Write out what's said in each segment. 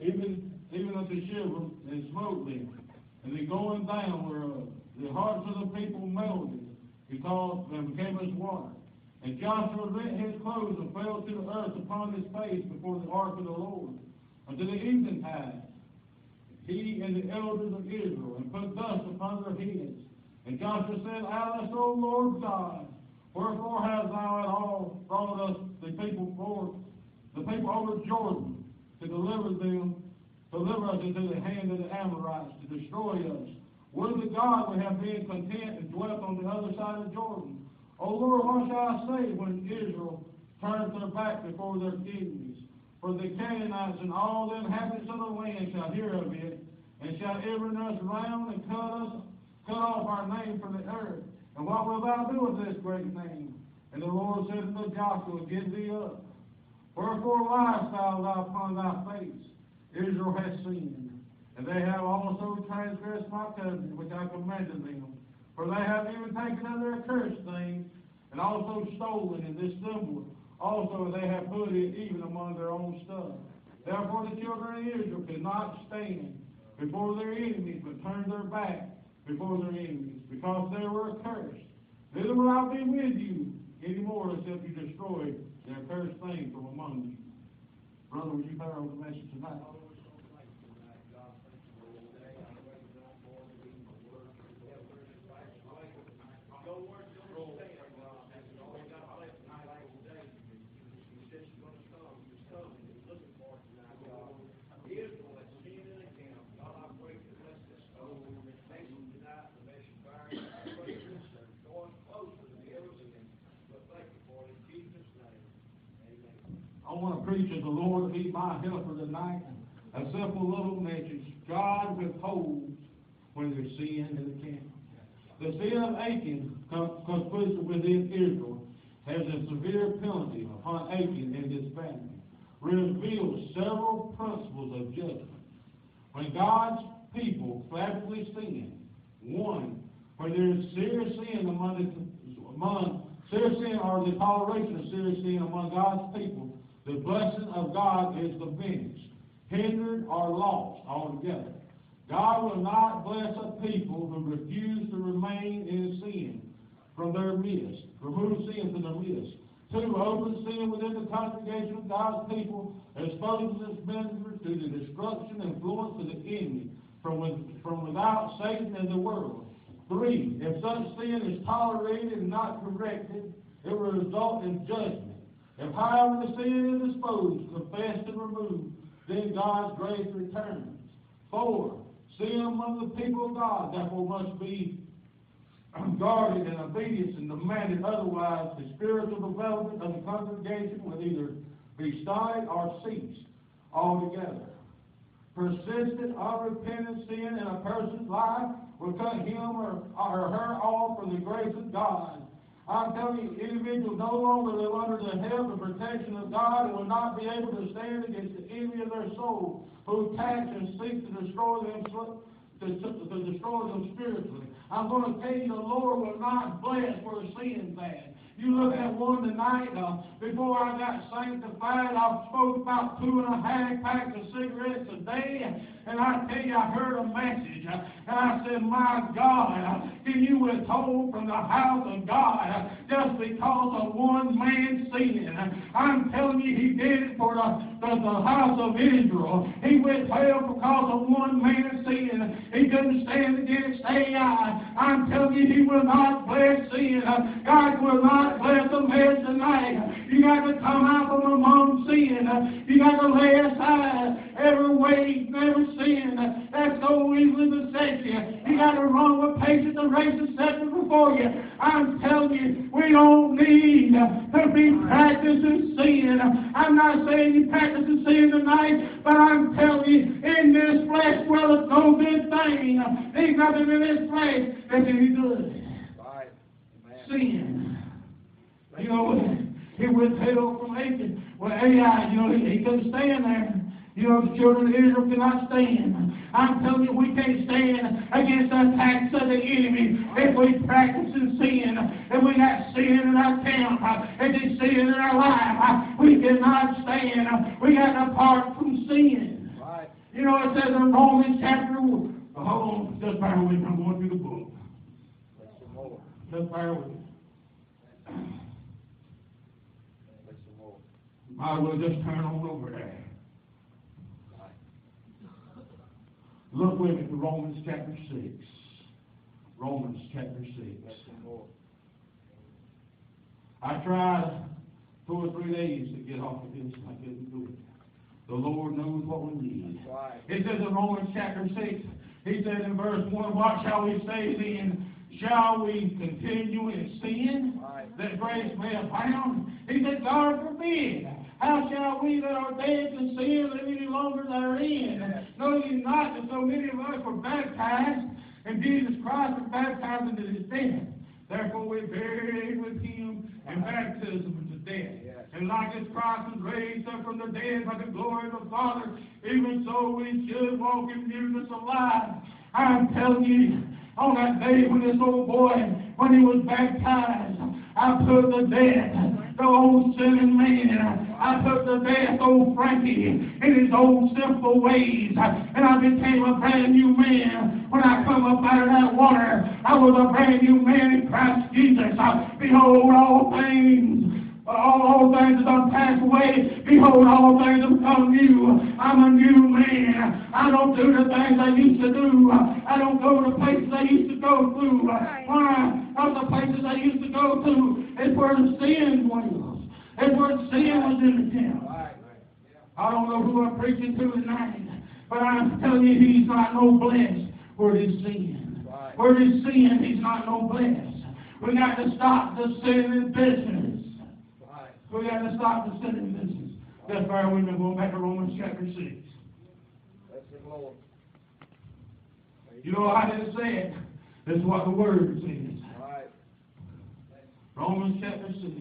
even unto shiver and smote them. And the going down whereof the hearts of the people melted, because they became as water. And Joshua rent his clothes and fell to the earth upon his face before the ark of the Lord, until the eventide, he and the elders of Israel, and put dust upon their heads. And Joshua said, Alas, O Lord God, wherefore hast thou at all brought us the people over Jordan, to deliver us into the hand of the Amorites, to destroy us? Would to God we have been content and dwelt on the other side of Jordan. O Lord, what shall I say when Israel turns their back before their enemies? For the Canaanites and all the inhabitants of the land shall hear of it, and shall every us round and cut off our name from the earth. And what wilt thou do with this great name? And the Lord said unto Joshua, Get thee up. Wherefore liest thou upon thy face? Israel has sinned, and they have also transgressed my covenant which I commanded them. For they have even taken of their accursed things, and also stolen, and dissembled. Also they have put it even among their own stuff. Therefore the children of Israel could not stand before their enemies, but turned their back before their enemies, because they were accursed. Neither will I be with you any more, except you destroy the accursed thing from among you. Brother, would you bear over the message tonight? I want to preach as the Lord be my helper tonight. A simple little message. God withholds when there's sin in the camp. The sin of Achan comes within Israel has a severe penalty upon Achan and his family. Reveals several principles of judgment. When God's people flagrantly sin, one, when there is serious sin serious sin or the toleration of serious sin among God's people, the blessing of God is diminished, hindered, or lost altogether. God will not bless a people who refuse to remain in sin from their midst, remove sin from their midst. Two, open sin within the congregation of God's people exposes its members to the destruction and influence of the enemy from without Satan and the world. Three, if such sin is tolerated and not corrected, it will result in judgment. If, however, the sin is exposed, confessed, and removed, then God's grace returns. Four, sin among the people of God, therefore, must be guarded and obedience and demanded. Otherwise, the spiritual development of the congregation will either be stopped or cease altogether. Persistent, unrepentant sin in a person's life will cut him or her off from the grace of God. I'm telling you, individuals no longer live under the help and protection of God and will not be able to stand against the enemy of their soul, who attacks and seeks to destroy them spiritually. I'm going to tell you, the Lord will not bless where sin's bad. You look at one tonight, before I got sanctified, I smoked about 2.5 packs of cigarettes a day, and I tell you, I heard a message, and I said, my God, can you withhold from the house of God just because of one man's sin? I'm telling you, he did it for the house of Israel. He withheld because of one man's sin. He couldn't stand against Ai. I'm telling you, he will not bless sin. God will not bless a man tonight. You got to come out from among sin. You got to lay aside every weight and every sin that so easily besets you. You got to run with patience the race is set before you. I'm telling you, we don't need to be practicing sin. I'm not saying you practice sin tonight, but I'm telling you, in this flesh dwelleth no good thing. There's nothing in this flesh that's any good. Right. Sin. You know, he withheld from Achan. Well, Ai, he couldn't stand there. The children of Israel could not stand. I'm telling you, we can't stand against the attacks of the enemy if we practice in sin. If we got sin in our camp, if there's sin in our life, we cannot stand. We got to depart from sin. Right. You know, it says in Romans chapter 1. Hold on, just bear with me. I'm going through the book. Just bear with me. Might as well just turn on over there. Look with me to Romans chapter 6. Romans chapter 6. I tried 2 or 3 days to get off of this, and I couldn't do it. The Lord knows what we need. It says in Romans chapter 6, he says in verse 1, what shall we say then? Shall we continue in sin, that grace may abound? He said, God forbid. How shall we that are dead to sin live any longer therein? Know ye not that so many of us were baptized, and Jesus Christ was baptized into his death? Therefore we buried with him in baptism into death. And like as Christ was raised up from the dead by the glory of the Father, even so we should walk in newness of life. I'm telling you, on that day when this old boy, when he was baptized, I put to death the old sinning man. I put to death old Frankie in his old sinful ways. And I became a brand new man. When I come up out of that water, I was a brand new man in Christ Jesus. Behold, all things that are passed away. Behold, all things have become new. I'm a new man. I don't do the things I used to do. I don't go to the places I used to go to. Why? Not the places I used to go to. It's where the sin was. It's where the sin was in the camp. I don't know who I'm preaching to tonight, but I'm telling you, he's not no blessed where there's sin. Where there's sin, he's not no blessed. We got to stop the sinning business. We got to stop the sinning business. That's why we've been going back to Romans chapter 6. You know how did it say it? This is what the Word says. Romans chapter 6.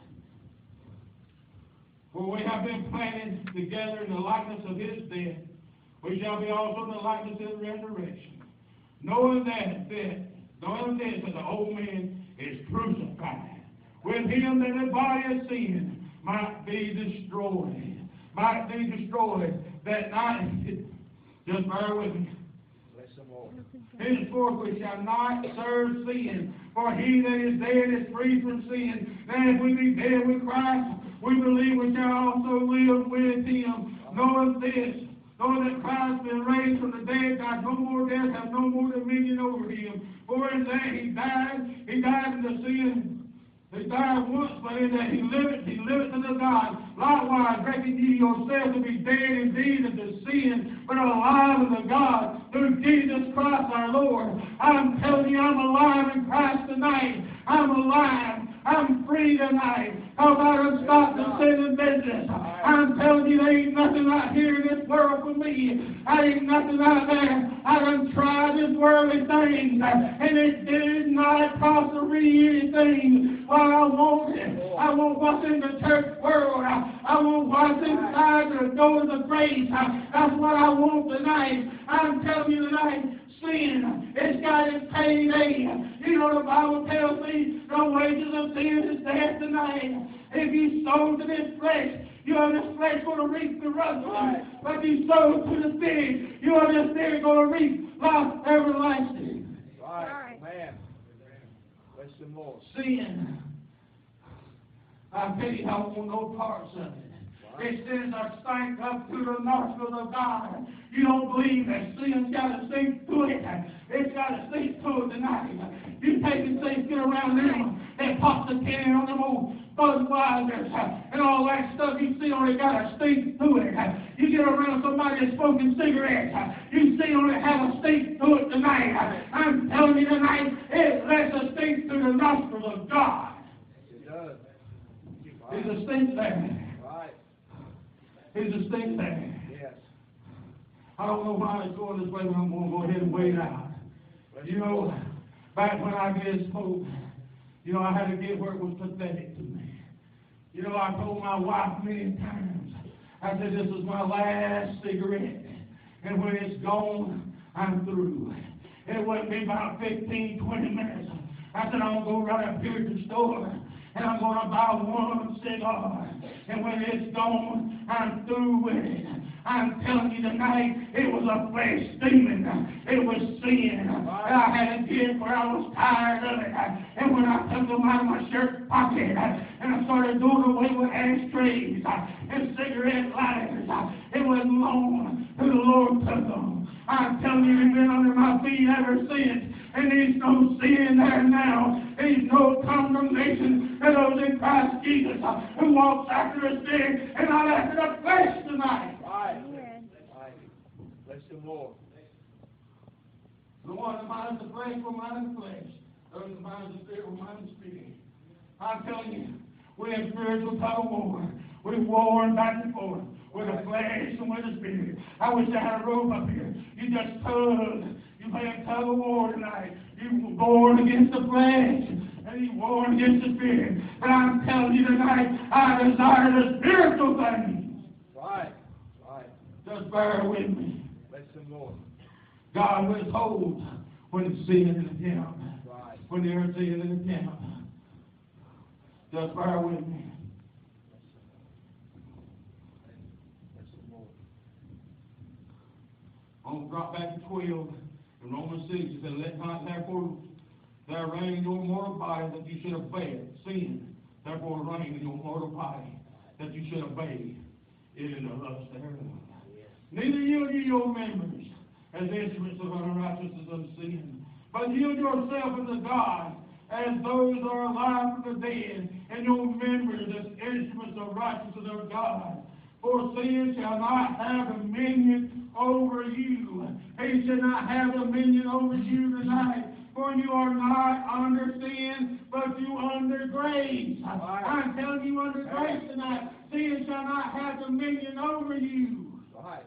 For we have been planted together in the likeness of his death, we shall be also in the likeness of his resurrection. Knowing that the old man is crucified, with him that the body of sin might be destroyed. That night, just bear with me. Henceforth we shall not serve sin, for he that is dead is free from sin. Then if we be dead with Christ, we believe we shall also live with him. Knowing that Christ has been raised from the dead, God no more death, has no more dominion over him. For in that he died in the sin. He died once, but in that he liveth unto God. Likewise, reckon ye yourselves to be dead indeed unto sin, but alive unto God through Jesus Christ our Lord. I'm telling you, I'm alive in Christ tonight. I'm alive. I'm free tonight. How about I stop the sinning business? I'm telling you, there ain't nothing out here in this world for me. I ain't nothing out there. I done tried this worldly thing, and it did not prosper me anything. Well, I want it. I want what's in the church world. I want what's inside the door of the grace. That's what I want tonight. I'm telling you tonight, sin, it's got its payday. You know, the Bible tells me the wages of sin is death tonight. If you sow to this flesh, you are this flesh going to reap the rust. But if you sow to the spirit, you are this spirit going to reap life everlasting. Right. Man. Let's some more. Sin, I tell you, I want no parts of it. It sends a stank up through the nostrils of God. You don't believe that sin's got to sink to it. It's got to sink to it tonight. You take these things, get around them, they pop the can on them old Budweisers and all that stuff. You see on it got a stink to it. You get around somebody that's smoking cigarettes. You see on it have a stink to it tonight. I'm telling you tonight, it lets a stink through the nostrils of God. It does. There's a stink there. There's a stink there. Yes. I don't know why it's going this way, but I'm going to go ahead and wait it out. You know, back when I did smoke, you know, I had to get where it was pathetic to me. You know, I told my wife many times, I said, this is my last cigarette. And when it's gone, I'm through. It wouldn't be about 15, 20 minutes. I said, I'm going to go right up here to the store, and I'm going to buy one cigar. And when it's gone, I'm through with it. I'm telling telling you tonight, it was a flesh demon. It was sin. I had a gift where I was tired of it. And when I took them out of my shirt pocket, and I started doing away with ashtrays and cigarette lighters, it wasn't long till the Lord took them. I'm telling you, they've been under my feet ever since. And there's no sin there now. There's no condemnation to those in Christ Jesus who walks after the spirit and not after the flesh tonight. Right. Bless the Lord. The one that minds the flesh will mind the flesh. Those that mind the spirit will mind the spirit. I'm telling you, we have spiritual tug of war. We're warring back and forth with the flesh and with the spirit. I wish I had a rope up here. You just tug. You play a tug of war tonight. You warring against the flesh and you warring against the spirit. But I'm telling you tonight, I desire the spiritual things. Right. Just bear with me. Bless the Lord. God withholds when it's sin in the camp. Right. When there's sin in the camp. Just bear with me. Bless the Lord. I'm going to drop back to 12. In Romans 6, it said, let not therefore there reign in your mortal body that you should obey it. Sin, therefore reign in your mortal body that you should obey it in the lust thereof. Neither yield ye your members as instruments of unrighteousness and sin, but yield yourself unto God as those that are alive from the dead, and your members as instruments of righteousness of God. For sin shall not have dominion over you. He shall not have dominion over you tonight. For you are not under sin, but you under grace. I'm telling you under grace tonight. Sin shall not have dominion over you. Right.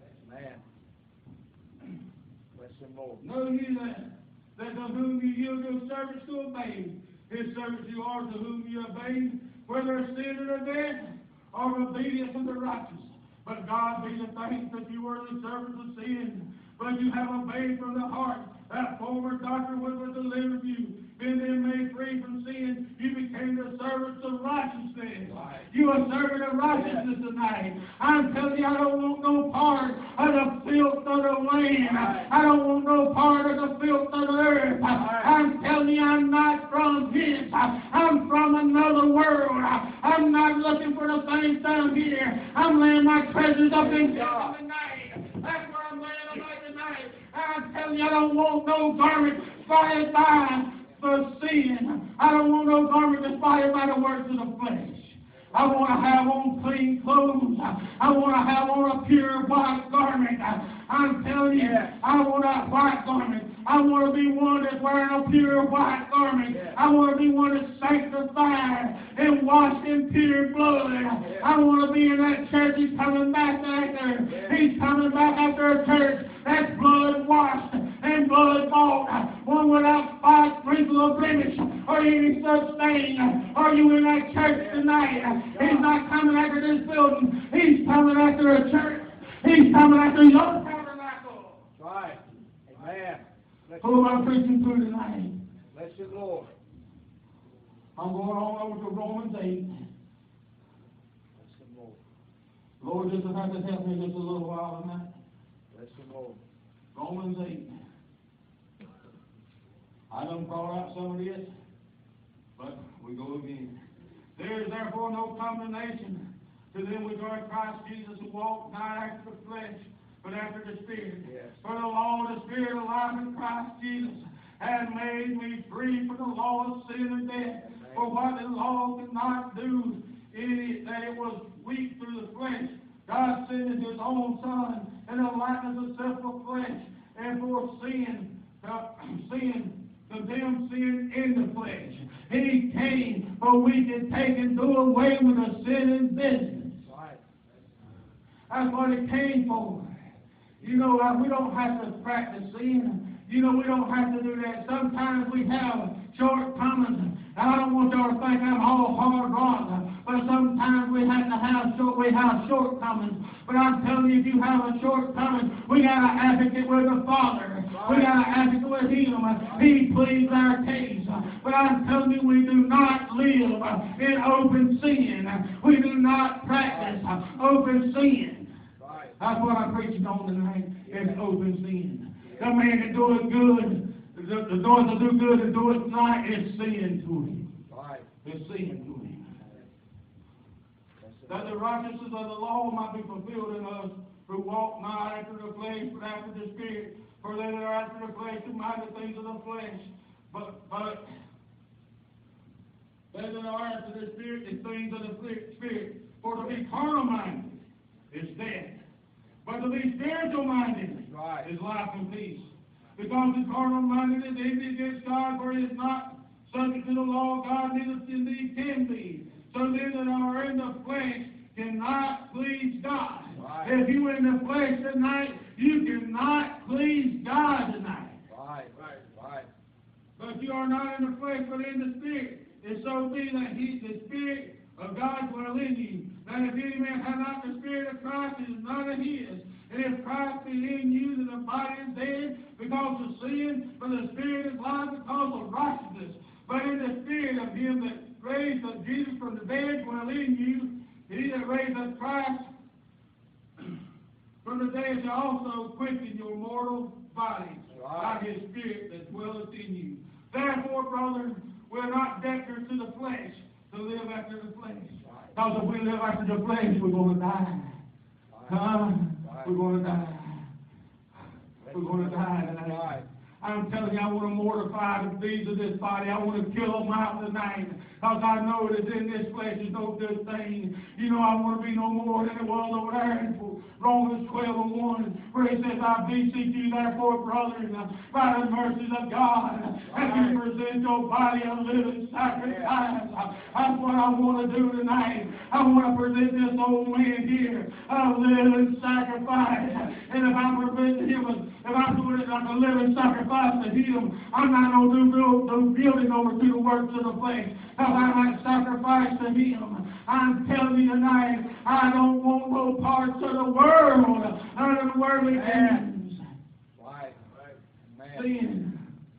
Man. Bless the Lord. Know ye that to whom you yield your servants to obey, his servants you are to whom you obey, whether sin or death, or obedience unto righteousness. But God be the thanks that you were the servants of sin, but you have obeyed from the heart that former doctrine which was delivered you. Being then made free from sin, you became the servants of righteousness. Right. You are servant of righteousness tonight. I'm telling you, I don't want no part of the filth of the land. Right. I don't want no part of the filth of the earth. Right. I'm telling you, I'm not from this. I'm from another world. I'm not looking for the things down here. I'm laying my treasures up in heaven tonight. That's where I'm laying them up tonight. I'm telling you, I don't want no garment inspired by the sin. I don't want no garment inspired by the works of the flesh. I want to have on clean clothes. I want to have on a pure white garment. I'm telling you, I want a white garment. I want to be one that's wearing a pure white garment. I want to be one that's sanctified and washed in pure blood. I want to be in that church. He's coming back after. He's coming back after a church that's blood washed and blood bought, one without spot, wrinkle, or blemish, or any such thing. Are you in that church tonight? He's not coming after this building. He's coming after a church. He's coming after your tabernacle. Right. Amen. Who am I preaching to tonight? Bless the Lord. I'm going on over to Romans 8. Bless the Lord. Lord, just have to help me just a little while tonight. Bless the Lord. Romans 8. I done brought out some of this, but we go again. There is therefore no condemnation to them which are in Christ Jesus, who walk not after the flesh, but after the Spirit. Yes. For the law of the Spirit alive in Christ Jesus has made me free from the law of sin and death. Amen. For what the law could not do, that it was weak through the flesh, God sent his own Son in the likeness of sinful flesh, and for condemn sin in the flesh. He came for we can take and do away with the sin in business. Right. That's what it came for. You know, we don't have to practice sin. You know, we don't have to do that. Sometimes we have shortcomings. I don't want y'all to think I'm all hard rock, but sometimes we have shortcomings. But I'm telling you, if you have a shortcoming, we got an advocate with the Father. We got an advocate with Him. He pleads our case. But I'm telling you, we do not live in open sin. We do not practice open sin. Right. That's what I'm preaching on tonight, is open sin. The man that doeth good, the doors that do good and doeth not, is sin to him. Right. It's sin to him. That the righteousness of the law might be fulfilled in us, who walk not after the flesh, but after the Spirit. For they that are after the flesh do mind the things of the flesh. But they that are after the Spirit, the things of the Spirit. For to be carnal minded is death. But to be spiritual minded is life and peace. Because the carnal minded is envy against God, for it is not subject to the law of God, neither indeed can be. So they that are in the flesh cannot please God. Right. If you are in the flesh tonight, you cannot please God tonight. Right. But you are not in the flesh, but in the Spirit. If so be that the Spirit of God dwell in you. That if any man have not the Spirit of Christ, it is not of his. And if Christ be in you, then the body is dead because of sin, but the Spirit is life because of righteousness. But in the Spirit of him that raised up Jesus from the dead dwell in you, he that raised up Christ from the dead shall also quicken your mortal bodies by his Spirit that dwelleth in you. Therefore, brothers, we are not debtors to the flesh, to live after the flesh. Because if we live after the flesh, we're going to die. We're going to die. We're going to die tonight. I'm telling you, I want to mortify the deeds of this body. I want to kill them out tonight. Because I know that in this flesh is no good thing. You know, I want to be no more than it was over there in Romans 12:1, where he says, I beseech you, therefore, brethren, by the mercies of God, that you present your body a living sacrifice. That's what I want to do tonight. I want to present this old man here a living sacrifice. And if I'm presenting him, if I'm doing it like a living sacrifice to him, I'm not going to do building over to the works of the flesh. Because I might sacrifice to him. I'm telling you tonight, I don't want no parts of the world, none of the worldly things. Right. Sin.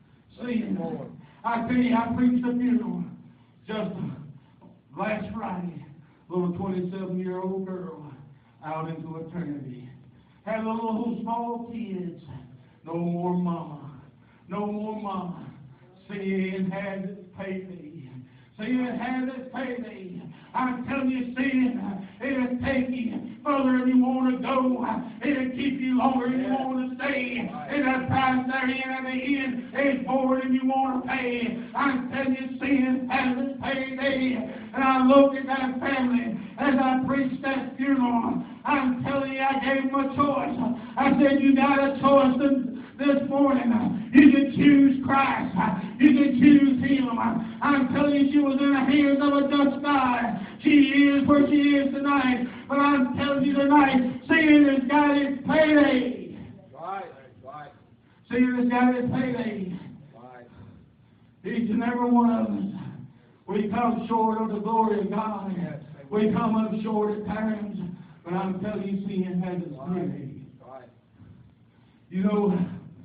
I tell you, I preached a funeral just last Friday. A little 27-year-old girl out into eternity. Had little small kids. No more mama. No more mama. Sin has its payday. Sin has its payday. I'm telling you, sin, it'll take you further than you want to go. It'll keep you longer than you want to stay. And the price therein at the end is more than you want to pay. I'm telling you, sin has its payday. And I looked at that family as I preached that funeral. I'm telling you, I gave them a choice. I said, you got a choice this morning. You can choose Christ. You can choose him. I'm telling you, she was in the hands of a just God. She is where she is tonight. But I'm telling you tonight, sin has got its payday. Right. Sin has got its payday. Right. Each and every one of us, we come short of the glory of God. We come up short at times. But I'm telling you, sin has its payday. Right. You know,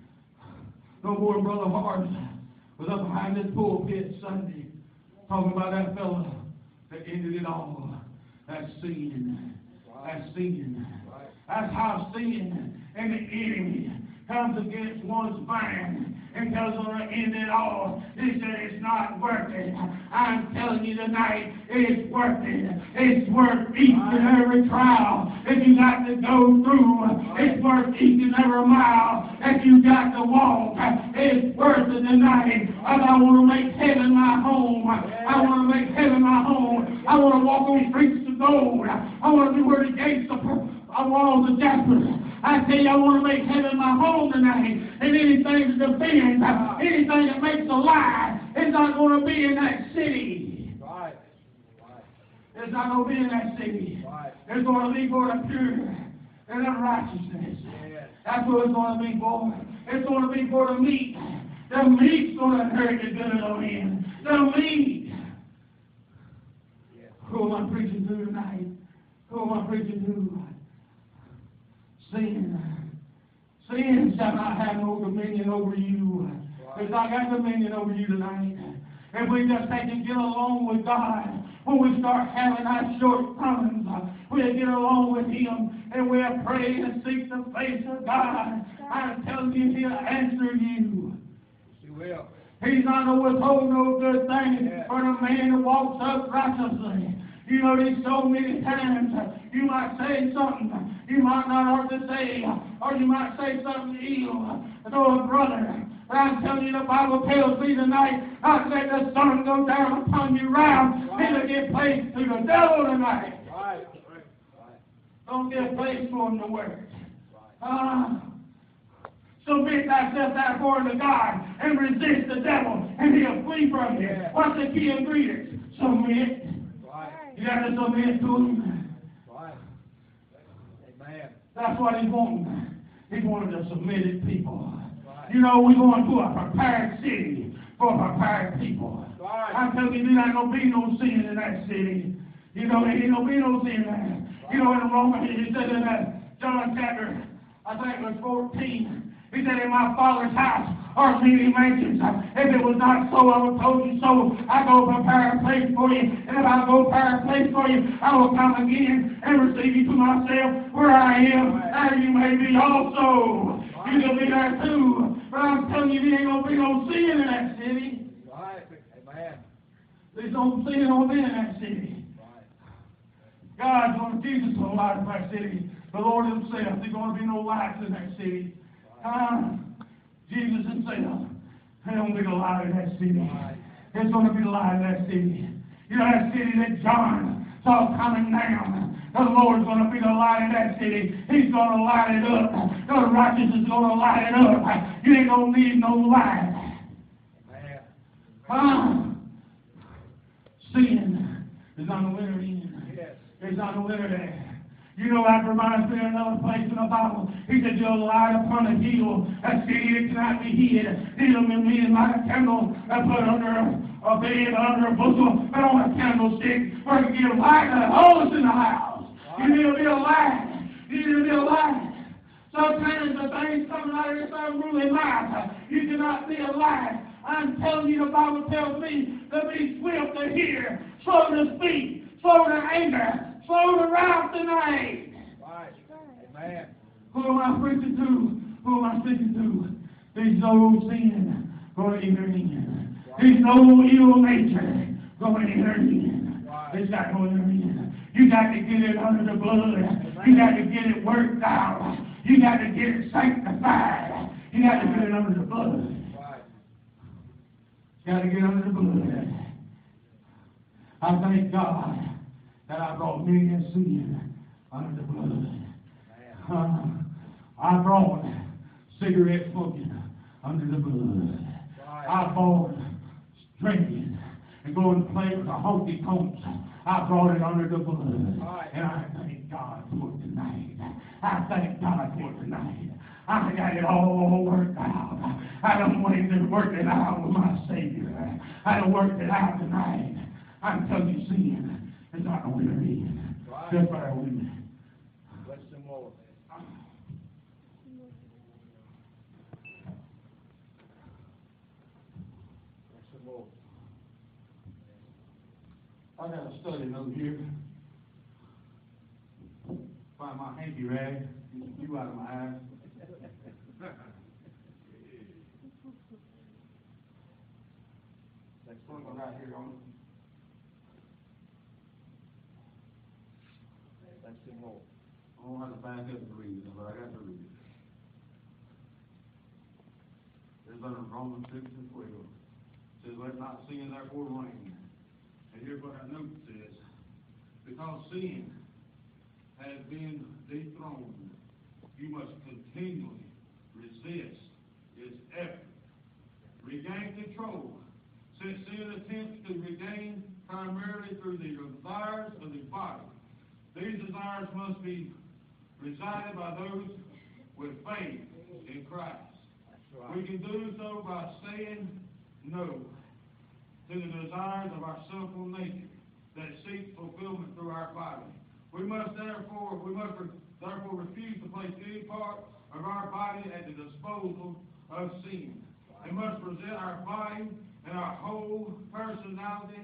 no more Brother Hart was up behind this pulpit Sunday talking about that fellow that ended it all. That's sin. That's sin. That's how sin and the enemy comes against one's mind and tells them to end it all. He said it's not worth it. I'm telling you tonight, it's worth it. It's worth each and every trial that you got to go through. It's worth each and every mile that you got to walk. It's worth it tonight. I want to make heaven my home. I want to make heaven my home. I want to walk on streets of gold. I want to be where the gates of walls of jasper. I tell you, I want to make heaven my home tonight. And anything that defends, anything that makes a lie, it's not going to be in that city. Right. It's not going to be in that city. Right. It's going to be for the pure and the righteousness. Yes. That's what it's going to be for. It's going to be for the meat. The meat's going to hurt the good of him. The meat. Yes. Who am I preaching to tonight? Who am I preaching to? Sin. Sin shall not have no dominion over you. It's not got dominion over you tonight. If we just take and get along with God, when we start having our shortcomings, we'll get along with Him and we'll pray and seek the face of God. I'm telling you, He'll answer you. He will. He's not going to withhold no good thing for the man who walks up righteously. You know, there's so many times you might say something you might not ought to say, or you might say something ill to a brother. But I'm telling you, the Bible tells me tonight, not let the sun go down upon you round, neither give place to the devil tonight. Right. Don't give place for him to work. Submit thyself therefore to God and resist the devil, and he'll flee from you. What's the key ingredient? Submit. You got to submit to him. Right. Amen. That's what he's wanting. He's wanting a submitted people. Right. You know, we're going to a prepared city for prepared people. Right. I'm telling you, there's not going to be no sin in that city. You know, there ain't going to be no sin there. Right. You know, in Romans, he said in John chapter, I think it was 14, he said, in my Father's house are many mansions. If it was not so, I would have told you so. I go prepare a place for you. And if I go prepare a place for you, I will come again and receive you to myself where I am. There you may be also. You can be there too. But I'm telling you, there ain't going to be no sin in that city. Right. Amen. There's no sin on in that city. Right. God's going to Jesus to the light of that city. The Lord Himself. There's going to be no lights in that city. Jesus Himself. There's going to be the light in that city. There's going to be the light in that city. You know that city that John saw coming down. The Lord's going to be the light in that city. He's going to light it up. The righteous is going to light it up. You ain't going to need no light. Sin is not no winner in. Yes. There's not no winner there. You know, that reminds me of another place in the Bible. He said, you'll light upon a hill, a city that cannot be hid. Neither mean like a candle that put under a bed, under a bushel, but on a candlestick, where it can give light to the holes in the house. You need to be a light. You need to be a light. Sometimes the things coming out of this unruly life, you cannot be a light. I'm telling you, the Bible tells me to be swift to hear, slow to speak, slow to anger, slow to wrath tonight. Right. Amen. Who am I preaching to? Who am I speaking to? There's no sin going to enter in. There's no ill nature going to enter in. It's not going to enter in. You got to get it under the blood. You got to get it worked out. You got to get it sanctified. You got to get it under the blood. You got to get under the blood. I thank God that I brought many a sin under the blood. I brought cigarette smoking under the blood. I brought drinking and going to play with the honky tonks. I brought it under the blood. And I thank God for it tonight. I thank God for it tonight. I got it all worked out. I don't wait to work it out with my Savior. I don't work it out tonight. I'm telling you, sin is not going to enter in. Just bear with me. Bless them all. Bless them all. I got a study note here. Find my hanky rag. You out of my eyes. That's one right here on it. Bless them all. I don't have to back up and read it, but I got to read it. There's under Romans 6 and 12. It says, let not sin therefore reign. And here's what our note says. Because sin has been dethroned, you must continually resist its effort. Regain control. Since sin attempts to regain primarily through the desires of the body, these desires must be resided by those with faith in Christ. We can do so by saying no to the desires of our sinful nature that seek fulfillment through our body. We must therefore refuse to place any part of our body at the disposal of sin. We must present our body and our whole personality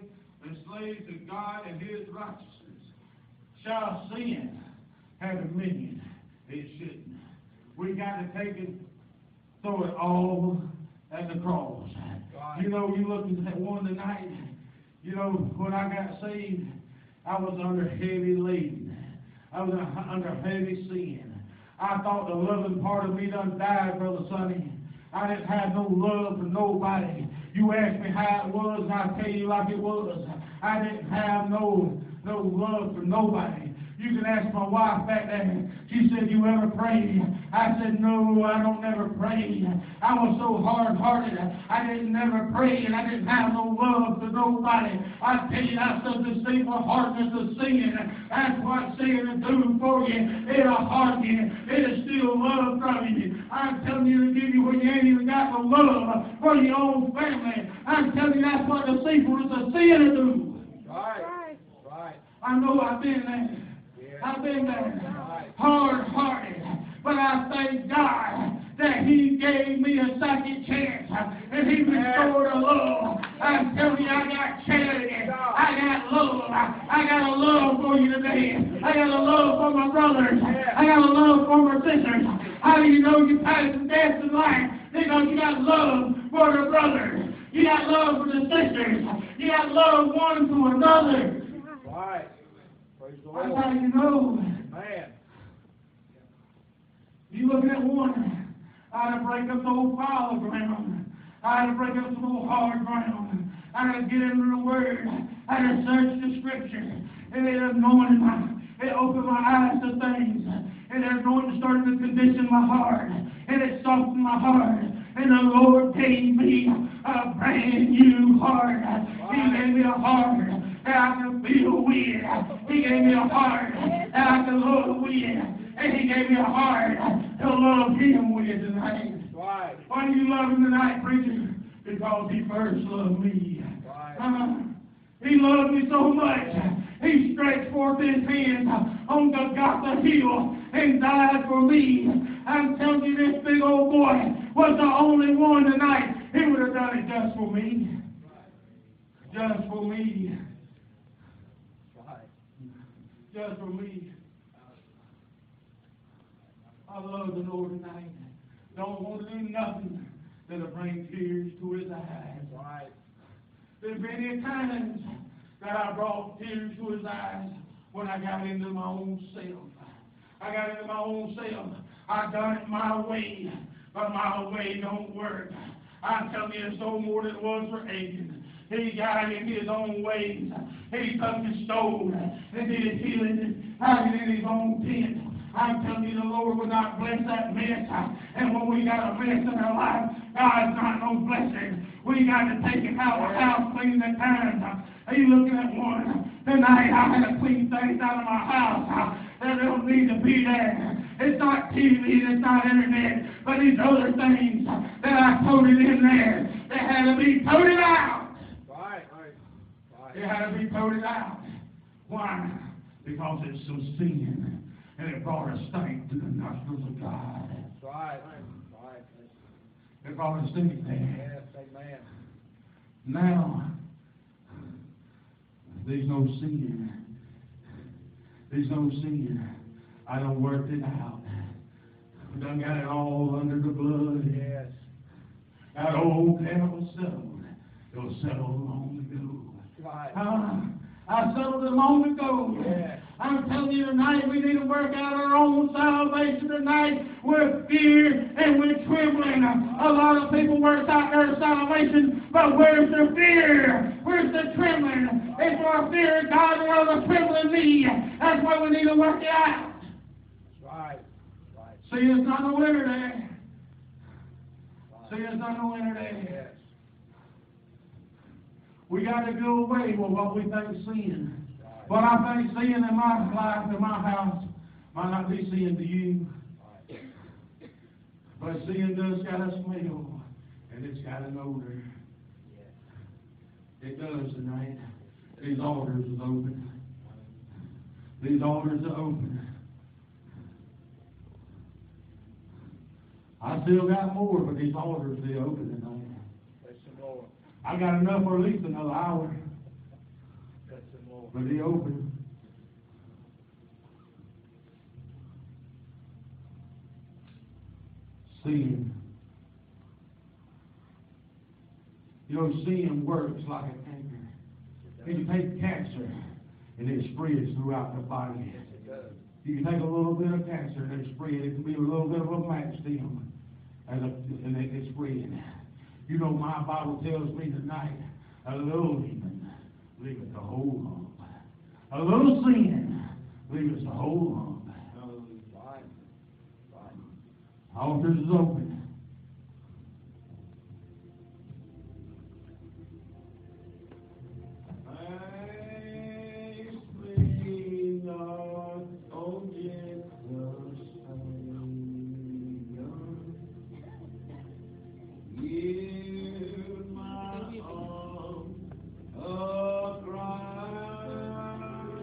enslaved to God and His righteousness. Shall sin have dominion? It shouldn't. We got to take it, throw it all at the cross. Right. You know, you look at that one tonight. You know, when I got saved, I was under heavy laden. I was under heavy sin. I thought the loving part of me done died, Brother Sonny. I didn't have no love for nobody. You asked me how it was, and I tell you like it was. I didn't have no love for nobody. You can ask my wife back there. She said, you ever pray? I said, no, I don't never pray. I was so hard-hearted. I didn't never pray, and I didn't have no love for nobody. I tell you, that's the deceitful hardness of sin. That's what sin will do for you. It'll harden you. It'll steal love from you. I'm telling you to give you when you ain't even got no love for your own family. I'm telling you that's what deceitfulness of sin will do. Right. I know I've been there. I've been there, hard-hearted, but I thank God that He gave me a second chance, and He restored a love. I'm telling you, I got charity, I got love, I got a love for you today. I got a love for my brothers, I got a love for my sisters. How do you know you pass the death in life? Because you got love for the brothers, you got love for the sisters, you got love one to another. Right. Praise the That's Lord. how you know. Man. You look at one, I had to break up the old pile of ground. I had to break up some old hard ground. I had to get into the Word. I had to search the Scripture. And it anointed it opened my eyes to things. And it anointed started to condition my heart. And it softened my heart. And the Lord gave me a brand new heart. He gave me a heart that I can feel with. He gave me a heart that I can love with. And He gave me a heart to love Him with tonight. Right. Why do you love Him tonight, preacher? Because He first loved me. Right. He loved me so much. He stretched forth His hand on Golgotha hill and died for me. I'm telling you, this big old boy was the only one tonight. He would have done it just for me. Just for me. Right. Just for me. I love the Lord tonight. Don't want to do nothing that'll bring tears to His eyes. Right. There's many times that I brought tears to His eyes when I got into my own self. I got into my own self. I done it my way, but my way don't work. I'm telling you, it's no more than it was for Achan. He got in his own ways. He took his stone and did his healing, hiding in his own tent. I'm telling you, the Lord will not bless that mess. And when we got a mess in our life, God's not no blessing. We got to take it out of the house, clean the times. Are you looking at one? Tonight I had to clean things out of my house that don't need to be there. It's not TV, it's not internet, but these other things that I toted in there, they had to be toted out. Right. It had to be toted out. Why? Because it's some sin. And it brought a stank to the nostrils of God. Right. It brought a stink there. Yes, amen. Now, there's no sin. There's no sin. I done worked it out. I done got it all under the blood. Yes. That old debt was settled. It was settled long ago. Right. I settled it long ago. Yeah. I'm telling you tonight, we need to work out our own salvation tonight with fear and with trembling. A lot of people work out their salvation, but where's the fear? Where's the trembling? It's our fear of God or the trembling me. That's why we need to work it out. Right. See, it's not no winner there. See, it's not no winner there. Yes. We got to go away with what we think is sin. What I think sin in my life, in my house, might not be sin to you. But sin does got a smell, and it's got an odor. It does tonight. These altars is open. These altars are open. I still got more, but these altars are open tonight. Praise the Lord. I got enough for at least another hour. more. But he opened. Seeing. You know, seeing works like a canker. You can take cancer and it spreads throughout the body. It does. You can take a little bit of cancer and it spread. It can be a little bit of a match stem and it spread. You know, my Bible tells me tonight, a little leaven leaveth the whole lump. A little sin leaveth the whole lump. Fine. Fine. Altars is open. Thanks be God, oh Jesus Savior. Hear my arms a cry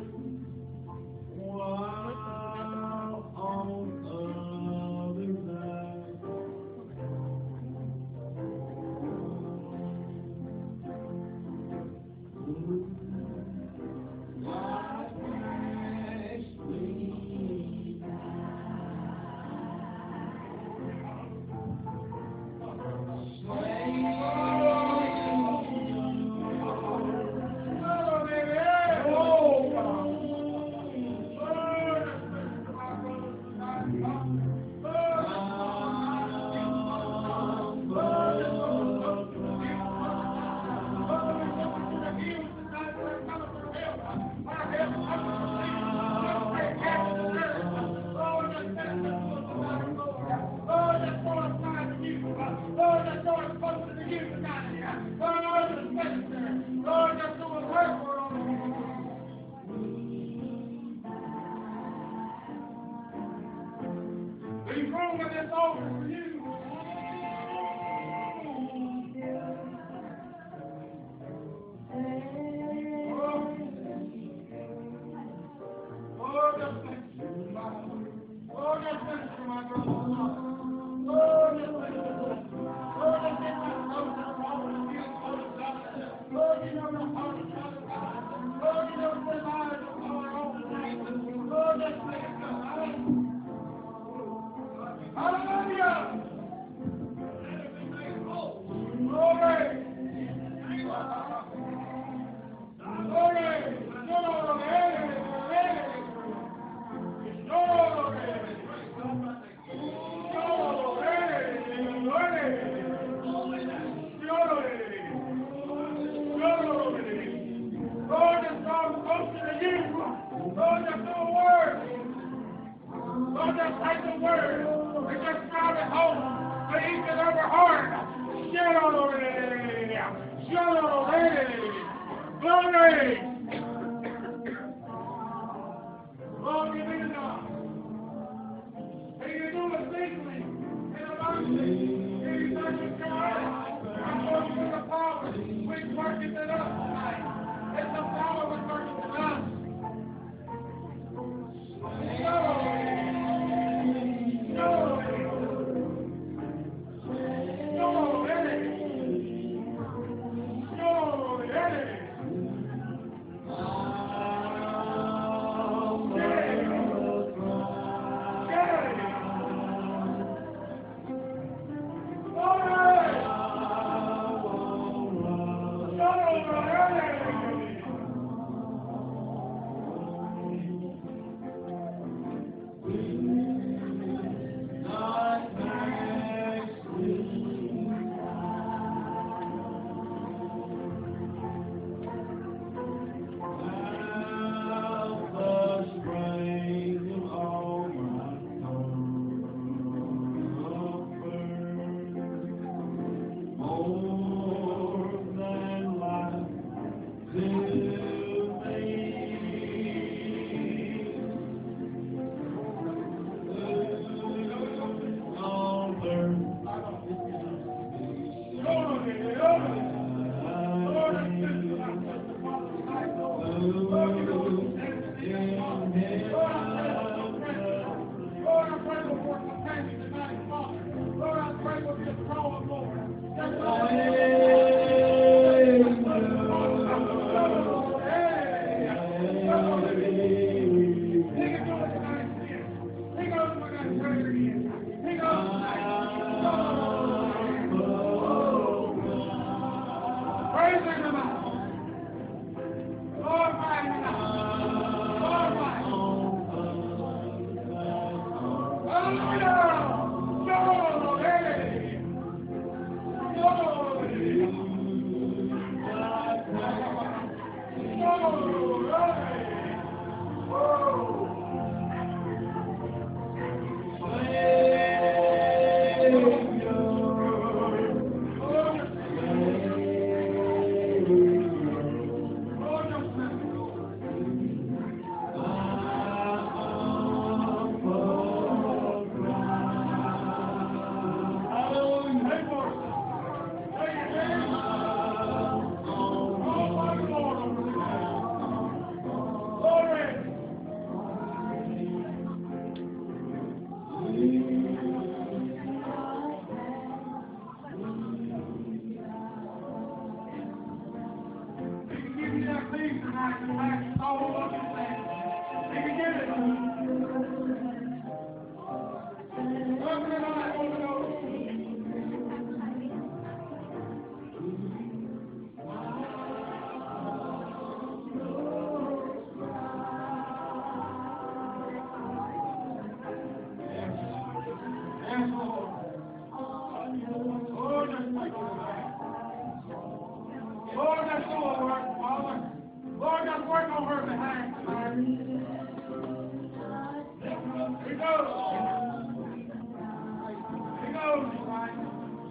while on other side. Yes, Lord. Lord, let's make it right. Lord, let's do a work, Father. Lord, let's work on her behalf tonight. He goes. He goes tonight.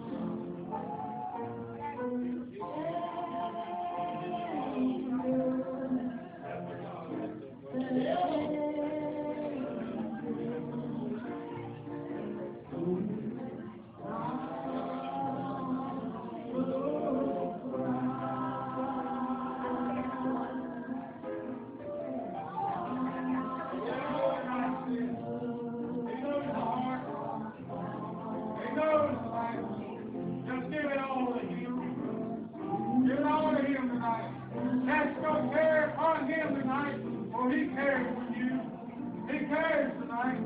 Cast your care upon him tonight, for he cares for you. He cares tonight.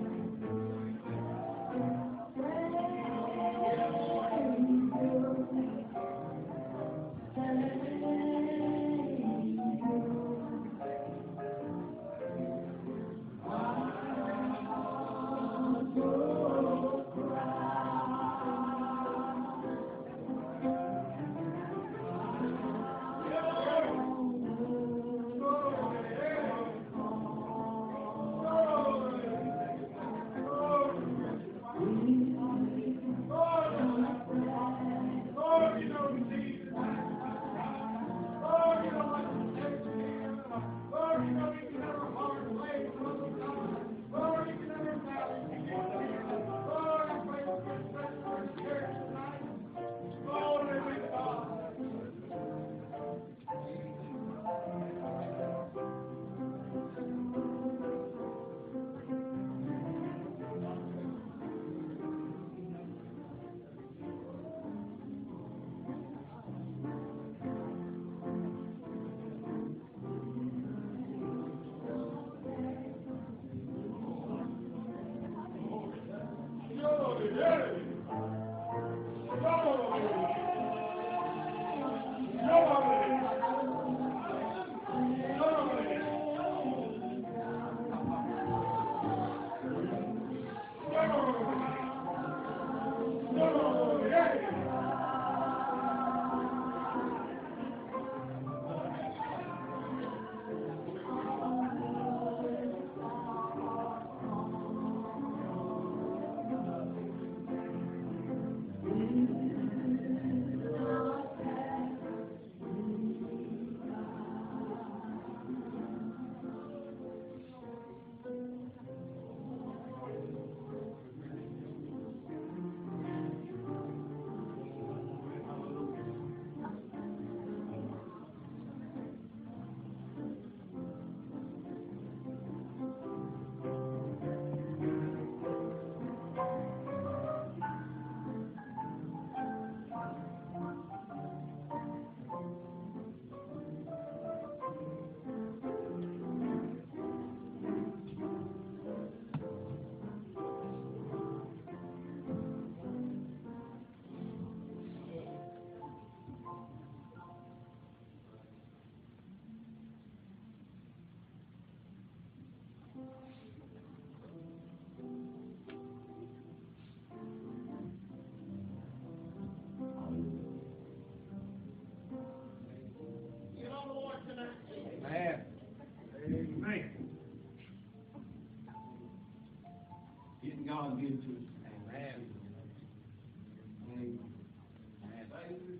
Amen. Amen. Getting God good to us. Amen. Amen.